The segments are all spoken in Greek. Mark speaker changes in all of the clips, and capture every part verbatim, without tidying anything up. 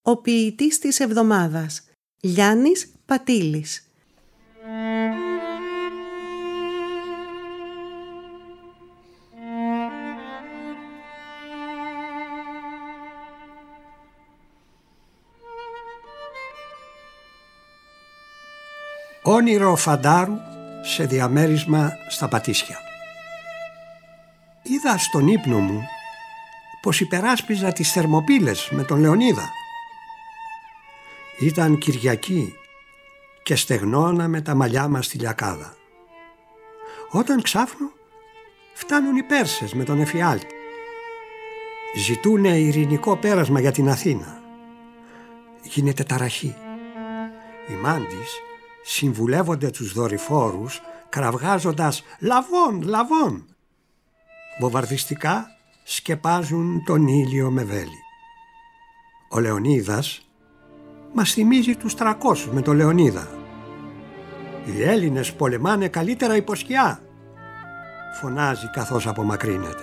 Speaker 1: ο ποιητής της εβδομάδας, Γιάννης Πατήλης.
Speaker 2: Όνειρο φαντάρου σε διαμέρισμα στα Πατήσια. Είδα στον ύπνο μου πως υπεράσπιζα τις Θερμοπύλες με τον Λεωνίδα. Ήταν Κυριακή και στεγνώναμε τα μαλλιά μας στη Λιακάδα. Όταν ξάφνου φτάνουν οι Πέρσες με τον Εφιάλτη. Ζητούνε ειρηνικό πέρασμα για την Αθήνα. Γίνεται ταραχή. Οι Μάντις συμβουλεύονται τους δορυφόρους κραυγάζοντας «Λαβών, λαβών». Βομβαρδιστικά σκεπάζουν τον ήλιο με βέλη. Ο Λεωνίδας μας θυμίζει τους τρακόσους με τον Λεωνίδα. «Οι Έλληνες πολεμάνε καλύτερα υπό σκιά», φωνάζει καθώς απομακρύνεται.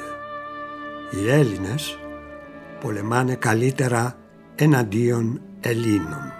Speaker 2: «Οι Έλληνες πολεμάνε καλύτερα εναντίον Ελλήνων».